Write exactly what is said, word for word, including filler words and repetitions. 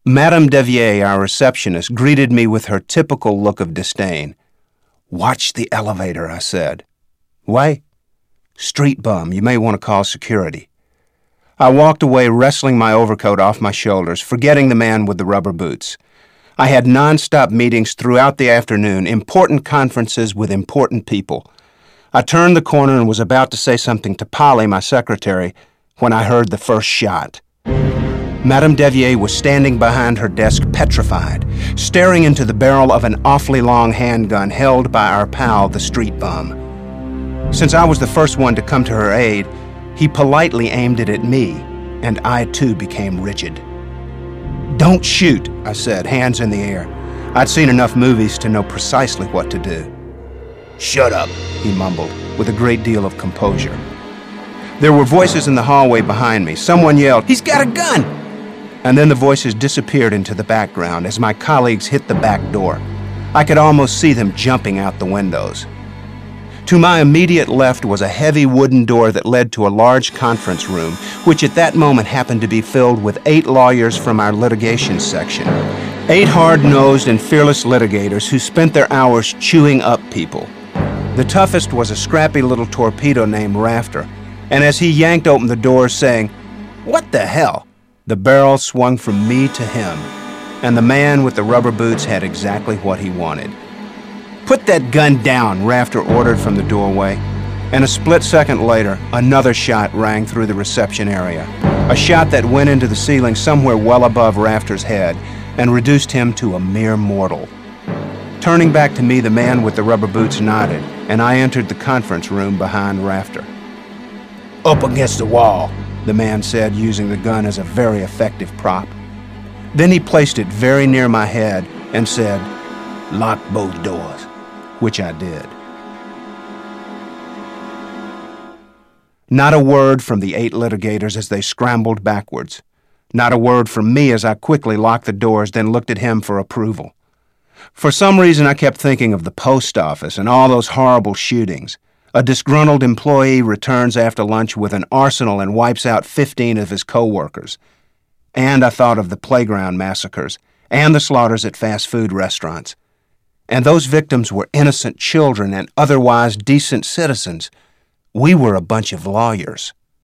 Madame Devier, our receptionist, greeted me with her typical look of disdain. "Watch the elevator," I said. "Why?" "Street bum. You may want to call security." I walked away, wrestling my overcoat off my shoulders, forgetting the man with the rubber boots. I had non-stop meetings throughout the afternoon, important conferences with important people. I turned the corner and was about to say something to Polly, my secretary, when I heard the first shot. Madame Devier was standing behind her desk, petrified, staring into the barrel of an awfully long handgun held by our pal, the street bum. Since I was the first one to come to her aid, he politely aimed it at me, and I too became rigid. "Don't shoot," I said, hands in the air. I'd seen enough movies to know precisely what to do. "Shut up," he mumbled, with a great deal of composure. There were voices in the hallway behind me. Someone yelled, "He's got a gun!" And then the voices disappeared into the background as my colleagues hit the back door. I could almost see them jumping out the windows. To my immediate left was a heavy wooden door that led to a large conference room, which at that moment happened to be filled with eight lawyers from our litigation section. Eight hard-nosed and fearless litigators who spent their hours chewing up people. The toughest was a scrappy little torpedo named Rafter, and as he yanked open the door saying, "What the hell?" the barrel swung from me to him, and the man with the rubber boots had exactly what he wanted. "Put that gun down," Rafter ordered from the doorway, and a split second later, another shot rang through the reception area, a shot that went into the ceiling somewhere well above Rafter's head and reduced him to a mere mortal. Turning back to me, the man with the rubber boots nodded, and I entered the conference room behind Rafter. "Up against the wall," the man said, using the gun as a very effective prop. Then he placed it very near my head and said, "Lock both doors," which I did. Not a word from the eight litigators as they scrambled backwards. Not a word from me as I quickly locked the doors, then looked at him for approval. For some reason, I kept thinking of the post office and all those horrible shootings. A disgruntled employee returns after lunch with an arsenal and wipes out fifteen of his co-workers. And I thought of the playground massacres and the slaughters at fast food restaurants. And those victims were innocent children and otherwise decent citizens. We were a bunch of lawyers.